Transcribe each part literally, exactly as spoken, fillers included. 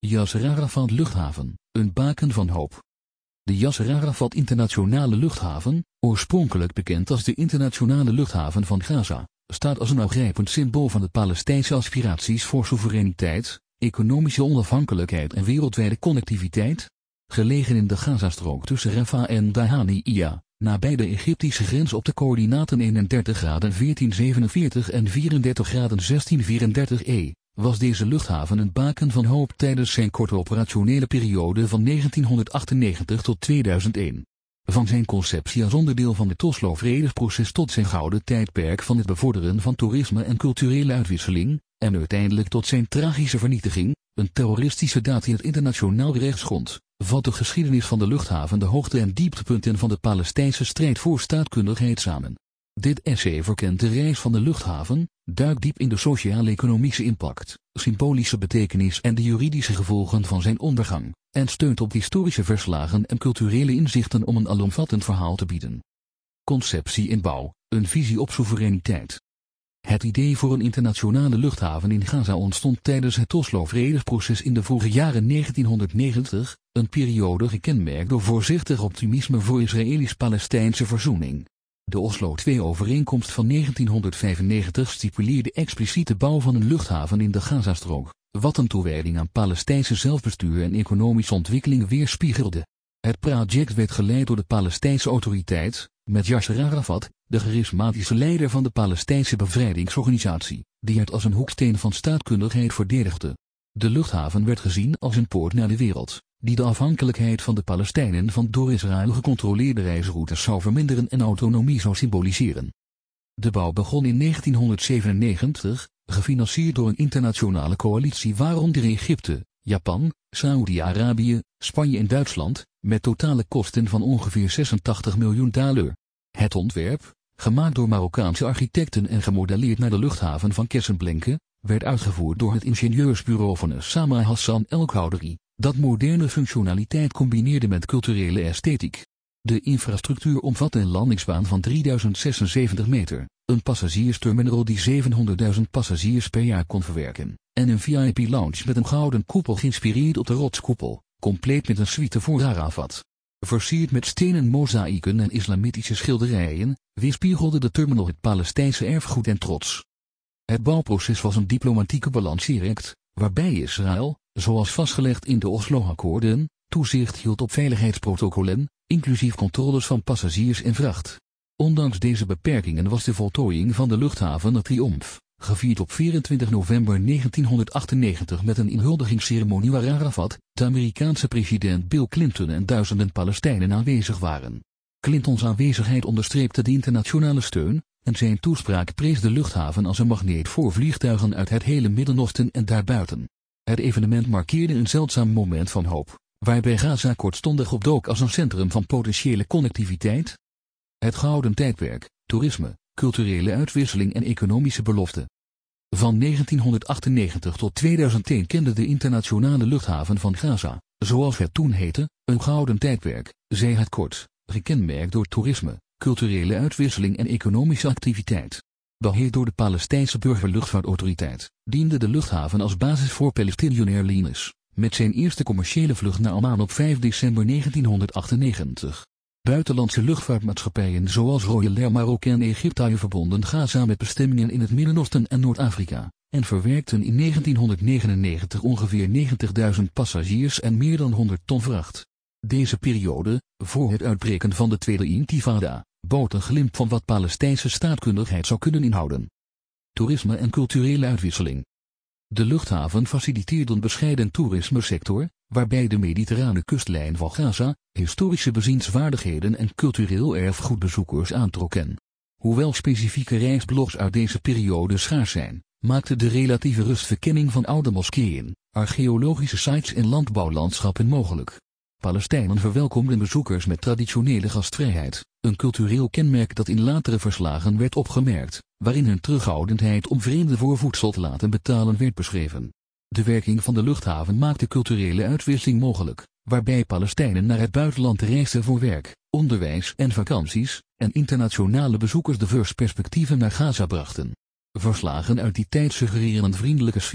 Yasser Arafat luchthaven, een baken van hoop. De Yasser Arafat internationale luchthaven, oorspronkelijk bekend als de internationale luchthaven van Gaza, staat als een aangrijpend symbool van de Palestijnse aspiraties voor soevereiniteit, economische onafhankelijkheid en wereldwijde connectiviteit. Gelegen in de Gazastrook tussen Rafah en Dahaniya, nabij de Egyptische grens op de coördinaten eenendertig graden veertien zevenenveertig en vierendertig graden zestien vierendertig E, was deze luchthaven een baken van hoop tijdens zijn korte operationele periode van negentienhonderdachtennegentig tot tweeduizend één. Van zijn conceptie als onderdeel van het Oslo-vredesproces tot zijn gouden tijdperk van het bevorderen van toerisme en culturele uitwisseling, en uiteindelijk tot zijn tragische vernietiging, een terroristische daad die het internationaal recht schond, vat de geschiedenis van de luchthaven de hoogte- en dieptepunten van de Palestijnse strijd voor staatkundigheid samen. Dit essay verkent de reis van de luchthaven, duikt diep in de sociaal-economische impact, symbolische betekenis en de juridische gevolgen van zijn ondergang, en steunt op historische verslagen en culturele inzichten om een alomvattend verhaal te bieden. Conceptie en bouw, een visie op soevereiniteit. Het idee voor een internationale luchthaven in Gaza ontstond tijdens het Oslo-vredesproces in de vroege jaren negentienhonderdnegentig, een periode gekenmerkt door voorzichtig optimisme voor Israëlisch-Palestijnse verzoening. De Oslo twee-overeenkomst van negentienhonderdvijfennegentig stipuleerde expliciet de bouw van een luchthaven in de Gazastrook, wat een toewijding aan Palestijnse zelfbestuur en economische ontwikkeling weerspiegelde. Het project werd geleid door de Palestijnse autoriteit, met Yasser Arafat, de charismatische leider van de Palestijnse bevrijdingsorganisatie, die het als een hoeksteen van staatkundigheid verdedigde. De luchthaven werd gezien als een poort naar de wereld, die de afhankelijkheid van de Palestijnen van door Israël gecontroleerde reisroutes zou verminderen en autonomie zou symboliseren. De bouw begon in negentienhonderdzevenennegentig, gefinancierd door een internationale coalitie waaronder Egypte, Japan, Saoedi-Arabië, Spanje en Duitsland, met totale kosten van ongeveer zesentachtig miljoen dollar. Het ontwerp, gemaakt door Marokkaanse architecten en gemodelleerd naar de luchthaven van Casablanca, werd uitgevoerd door het ingenieursbureau van Osama Hassan El-Khoudery, dat moderne functionaliteit combineerde met culturele esthetiek. De infrastructuur omvat een landingsbaan van drieduizend zesenzeventig meter, een passagiersterminal die zevenhonderdduizend passagiers per jaar kon verwerken, en een V I P-lounge met een gouden koepel geïnspireerd op de rotskoepel, compleet met een suite voor Arafat. Versierd met stenen mozaïeken en islamitische schilderijen, weerspiegelde de terminal het Palestijnse erfgoed en trots. Het bouwproces was een diplomatieke balanceeract, waarbij Israël, zoals vastgelegd in de Oslo-akkoorden, toezicht hield op veiligheidsprotocollen, inclusief controles van passagiers en vracht. Ondanks deze beperkingen was de voltooiing van de luchthaven een triomf, gevierd op vierentwintig november negentienhonderdachtennegentig met een inhuldigingsceremonie waar Arafat, de Amerikaanse president Bill Clinton en duizenden Palestijnen aanwezig waren. Clintons aanwezigheid onderstreepte de internationale steun, en zijn toespraak prees de luchthaven als een magneet voor vliegtuigen uit het hele Midden-Oosten en daarbuiten. Het evenement markeerde een zeldzaam moment van hoop, waarbij Gaza kortstondig opdook als een centrum van potentiële connectiviteit. Het gouden tijdperk, toerisme, culturele uitwisseling en economische belofte. Van negentienhonderdachtennegentig tot tweeduizend één kende de internationale luchthaven van Gaza, zoals het toen heette, een gouden tijdperk, zei het kort, gekenmerkt door toerisme, culturele uitwisseling en economische activiteit. Beheerd door de Palestijnse burgerluchtvaartautoriteit, diende de luchthaven als basis voor Palestinian Airlines, met zijn eerste commerciële vlucht naar Amman op vijf december negentienhonderdachtennegentig. Buitenlandse luchtvaartmaatschappijen zoals Royal Air Maroc en Egyptair verbonden Gaza met bestemmingen in het Midden-Oosten en Noord-Afrika, en verwerkten in negentienhonderdnegenennegentig ongeveer negentigduizend passagiers en meer dan honderd ton vracht. Deze periode, voor het uitbreken van de Tweede Intifada, bood een glimp van wat Palestijnse staatkundigheid zou kunnen inhouden. Toerisme en culturele uitwisseling. De luchthaven faciliteerde een bescheiden toerismesector, waarbij de mediterrane kustlijn van Gaza, historische bezienswaardigheden en cultureel erfgoed bezoekers aantrokken. Hoewel specifieke reisblogs uit deze periode schaars zijn, maakte de relatieve rustverkenning van oude moskeeën, archeologische sites en landbouwlandschappen mogelijk. Palestijnen verwelkomden bezoekers met traditionele gastvrijheid, een cultureel kenmerk dat in latere verslagen werd opgemerkt, waarin hun terughoudendheid om vreemden voor voedsel te laten betalen werd beschreven. De werking van de luchthaven maakte culturele uitwisseling mogelijk, waarbij Palestijnen naar het buitenland reisden voor werk, onderwijs en vakanties, en internationale bezoekers diverse perspectieven naar Gaza brachten. Verslagen uit die tijd suggereren een vriendelijke sfeer,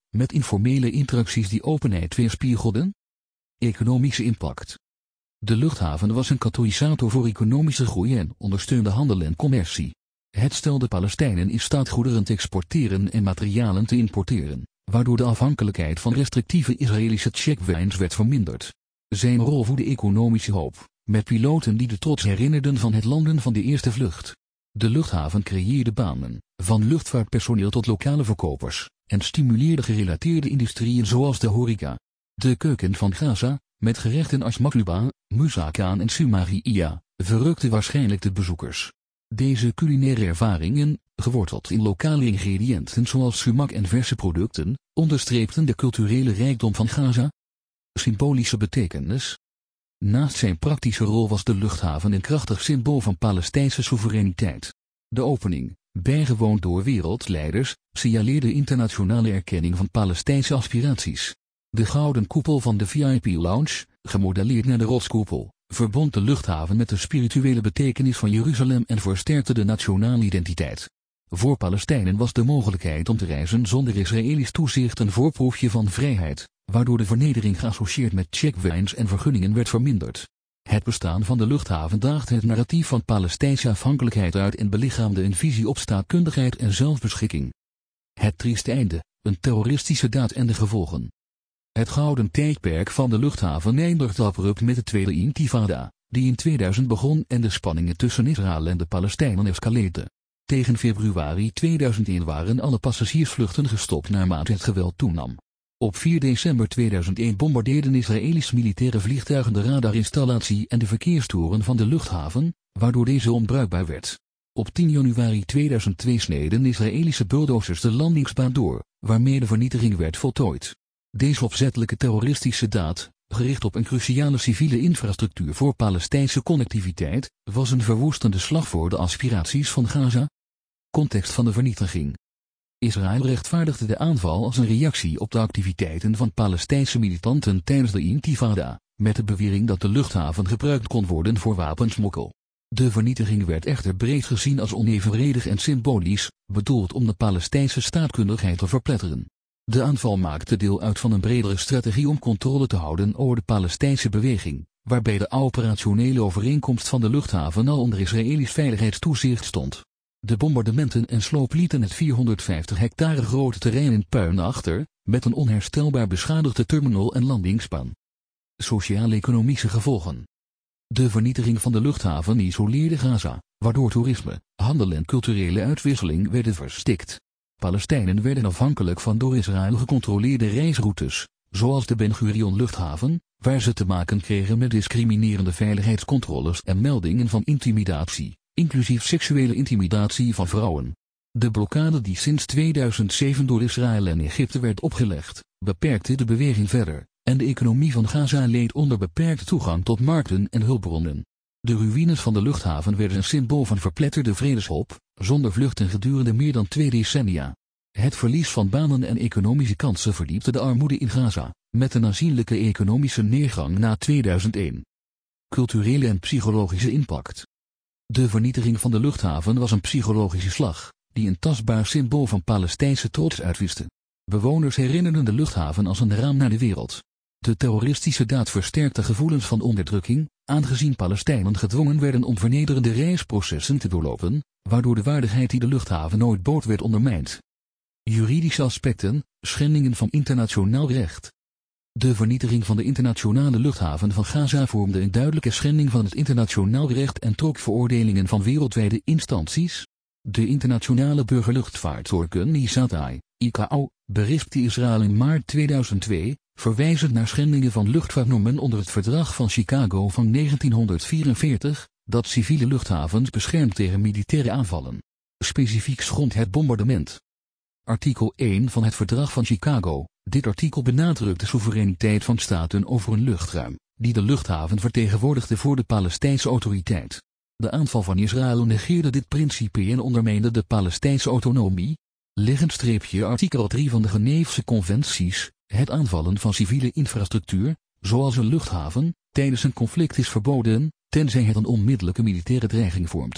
met informele interacties die openheid weerspiegelden? Economische impact. De luchthaven was een katalysator voor economische groei en ondersteunde handel en commercie. Het stelde Palestijnen in staat goederen te exporteren en materialen te importeren, waardoor de afhankelijkheid van restrictieve Israëlische checkpoints werd verminderd. Zijn rol voedde economische hoop, met piloten die de trots herinnerden van het landen van de eerste vlucht. De luchthaven creëerde banen, van luchtvaartpersoneel tot lokale verkopers, en stimuleerde gerelateerde industrieën zoals de horeca. De keuken van Gaza, met gerechten als makluba, moussaka en sumaria, verrukte waarschijnlijk de bezoekers. Deze culinaire ervaringen, geworteld in lokale ingrediënten zoals sumac en verse producten, onderstreepten de culturele rijkdom van Gaza. Symbolische betekenis. Naast zijn praktische rol was de luchthaven een krachtig symbool van Palestijnse soevereiniteit. De opening, bijgewoond door wereldleiders, signaleerde internationale erkenning van Palestijnse aspiraties. De gouden koepel van de V I P-lounge, gemodelleerd naar de rotskoepel, verbond de luchthaven met de spirituele betekenis van Jeruzalem en versterkte de nationale identiteit. Voor Palestijnen was de mogelijkheid om te reizen zonder Israëlisch toezicht een voorproefje van vrijheid, waardoor de vernedering geassocieerd met checkpoints en vergunningen werd verminderd. Het bestaan van de luchthaven daagde het narratief van Palestijnse afhankelijkheid uit en belichaamde een visie op staatkundigheid en zelfbeschikking. Het trieste einde, een terroristische daad en de gevolgen. Het gouden tijdperk van de luchthaven eindigde abrupt met de Tweede Intifada, die in tweeduizend begon en de spanningen tussen Israël en de Palestijnen escaleerden. Tegen februari tweeduizend één waren alle passagiersvluchten gestopt naarmate het geweld toenam. Op vier december tweeduizend één bombardeerden Israëlische militaire vliegtuigen de radarinstallatie en de verkeerstoren van de luchthaven, waardoor deze onbruikbaar werd. Op tien januari tweeduizend twee sneden Israëlische bulldozers de landingsbaan door, waarmee de vernietiging werd voltooid. Deze opzettelijke terroristische daad, gericht op een cruciale civiele infrastructuur voor Palestijnse connectiviteit, was een verwoestende slag voor de aspiraties van Gaza. Context van de vernietiging. Israël rechtvaardigde de aanval als een reactie op de activiteiten van Palestijnse militanten tijdens de Intifada, met de bewering dat de luchthaven gebruikt kon worden voor wapensmokkel. De vernietiging werd echter breed gezien als onevenredig en symbolisch, bedoeld om de Palestijnse staatkundigheid te verpletteren. De aanval maakte deel uit van een bredere strategie om controle te houden over de Palestijnse beweging, waarbij de operationele overeenkomst van de luchthaven al onder Israëlisch veiligheidstoezicht stond. De bombardementen en sloop lieten het vierhonderdvijftig hectare grote terrein in puin achter, met een onherstelbaar beschadigde terminal en landingsbaan. Sociaal-economische gevolgen. De vernietiging van de luchthaven isoleerde Gaza, waardoor toerisme, handel en culturele uitwisseling werden verstikt. Palestijnen werden afhankelijk van door Israël gecontroleerde reisroutes, zoals de Ben Gurion luchthaven, waar ze te maken kregen met discriminerende veiligheidscontroles en meldingen van intimidatie, inclusief seksuele intimidatie van vrouwen. De blokkade die sinds tweeduizend zeven door Israël en Egypte werd opgelegd, beperkte de beweging verder, en de economie van Gaza leed onder beperkte toegang tot markten en hulpbronnen. De ruïnes van de luchthaven werden een symbool van verpletterde vredeshoop, zonder vluchten gedurende meer dan twee decennia. Het verlies van banen en economische kansen verdiepte de armoede in Gaza, met een aanzienlijke economische neergang na tweeduizend één. Culturele en psychologische impact. De vernietiging van de luchthaven was een psychologische slag, die een tastbaar symbool van Palestijnse trots uitwiste. Bewoners herinnerden de luchthaven als een raam naar de wereld. De terroristische daad versterkte gevoelens van onderdrukking, aangezien Palestijnen gedwongen werden om vernederende reisprocessen te doorlopen, waardoor de waardigheid die de luchthaven ooit bood werd ondermijnd. Juridische aspecten, schendingen van internationaal recht. De vernietiging van de internationale luchthaven van Gaza vormde een duidelijke schending van het internationaal recht en trok veroordelingen van wereldwijde instanties. De internationale burgerluchtvaartorganisatie, I C A O, berispte Israël in maart tweeduizend twee, verwijzend naar schendingen van luchtvaartnormen onder het Verdrag van Chicago van negentienhonderdvierenveertig, dat civiele luchthavens beschermt tegen militaire aanvallen. Specifiek schond het bombardement. Artikel één van het Verdrag van Chicago. Dit artikel benadrukt de soevereiniteit van staten over een luchtruim, die de luchthaven vertegenwoordigde voor de Palestijnse autoriteit. De aanval van Israël negeerde dit principe en ondermijnde de Palestijnse autonomie. Liggend streepje artikel drie van de Geneefse conventies, het aanvallen van civiele infrastructuur, zoals een luchthaven, tijdens een conflict is verboden, tenzij het een onmiddellijke militaire dreiging vormt.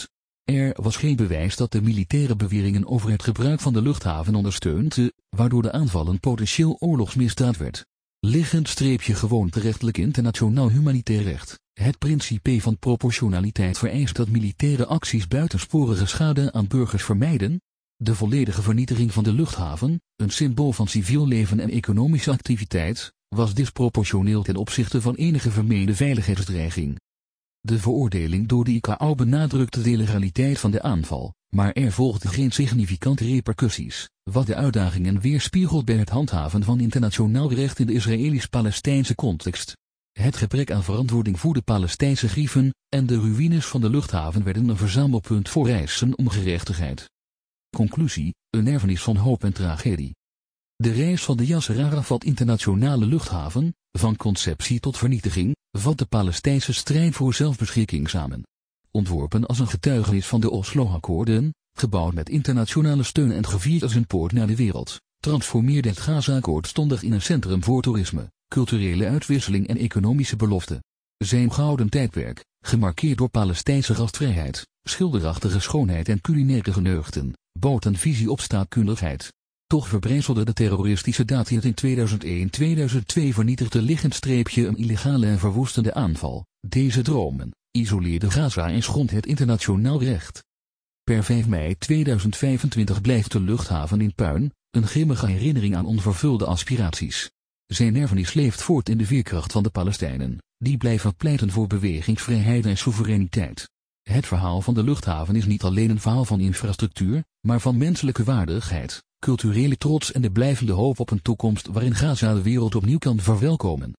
Er was geen bewijs dat de militaire beweringen over het gebruik van de luchthaven ondersteunde, waardoor de aanval een potentieel oorlogsmisdaad werd. Liggend streepje gewoonterechtelijk internationaal humanitair recht. Het principe van proportionaliteit vereist dat militaire acties buitensporige schade aan burgers vermijden. De volledige vernietiging van de luchthaven, een symbool van civiel leven en economische activiteit, was disproportioneel ten opzichte van enige vermeende veiligheidsdreiging. De veroordeling door de I C A O benadrukte de legaliteit van de aanval, maar er volgden geen significante repercussies, wat de uitdagingen weerspiegelt bij het handhaven van internationaal recht in de Israëlisch-Palestijnse context. Het gebrek aan verantwoording voor de Palestijnse grieven en de ruïnes van de luchthaven werden een verzamelpunt voor eisen om gerechtigheid. Conclusie, een erfenis van hoop en tragedie. De reis van de Yasser Arafat internationale luchthaven, van conceptie tot vernietiging, vat de Palestijnse strijd voor zelfbeschikking samen. Ontworpen als een getuigenis van de Oslo-akkoorden, gebouwd met internationale steun en gevierd als een poort naar de wereld, transformeerde het Gaza-akkoord stondig in een centrum voor toerisme, culturele uitwisseling en economische belofte. Zijn gouden tijdperk, gemarkeerd door Palestijnse gastvrijheid, schilderachtige schoonheid en culinaire geneugten, bood een visie op staatkundigheid. Toch verbrezelde de terroristische daad in tweeduizend één tweeduizend twee vernietigde liggend streepje een illegale en verwoestende aanval. Deze dromen isoleerde Gaza en schond het internationaal recht. Per vijf mei tweeduizend vijfentwintig blijft de luchthaven in puin, een grimmige herinnering aan onvervulde aspiraties. Zijn erfenis leeft voort in de veerkracht van de Palestijnen, die blijven pleiten voor bewegingsvrijheid en soevereiniteit. Het verhaal van de luchthaven is niet alleen een verhaal van infrastructuur, maar van menselijke waardigheid, culturele trots en de blijvende hoop op een toekomst waarin Gaza de wereld opnieuw kan verwelkomen.